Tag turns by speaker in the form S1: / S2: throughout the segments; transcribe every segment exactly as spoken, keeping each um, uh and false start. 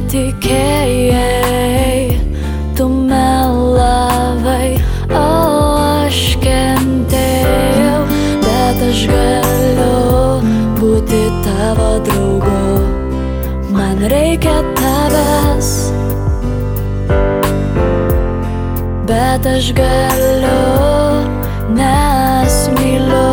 S1: tikėjai, tu melavai, o aš kentėjau, bet aš galiu būti tavo draugu. Man reikia tavęs, bet aš galiu, nes myliu.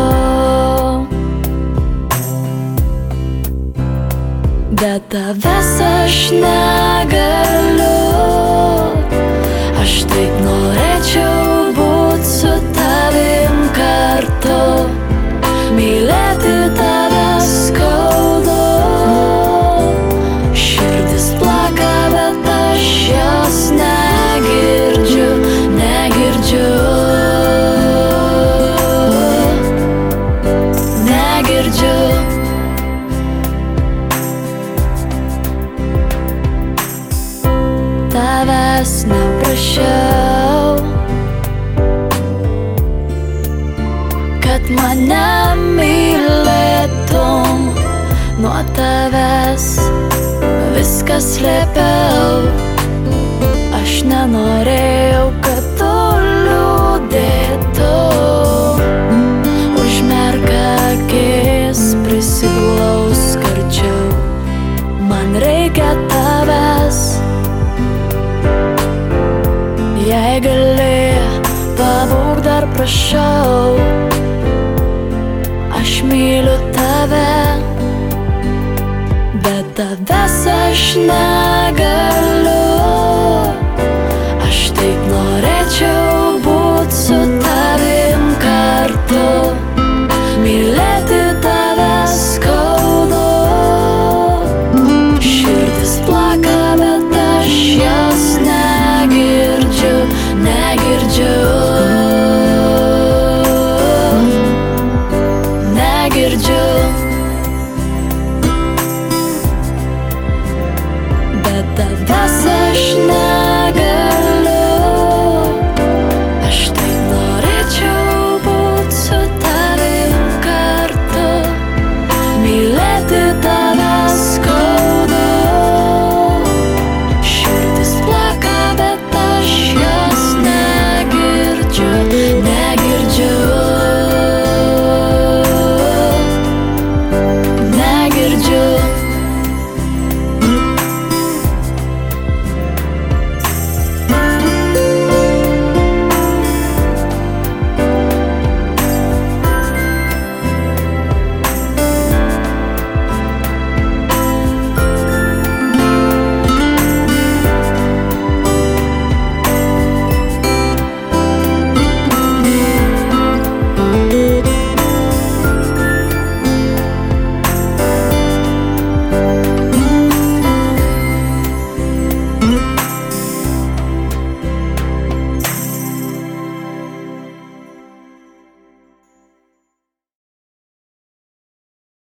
S1: Bet tavęs aš negaliu, aš taip norėčiau būt su tavim kartu, mylėti tave skaudu. Širdis plaka, bet aš jos negirdžiu, negirdžiu, negirdžiu. Tavęs neprašiau, kad mane mylėtum, nuo tavęs viską slėpiau. Aš nenorėjau, kad tu liūdėtum. Užmerk akis, prisiglaus arčiau. Man reikia tavęs, jei gali, pabūk dar prašau. Aš myliu tave, bet tavęs aš negaliu.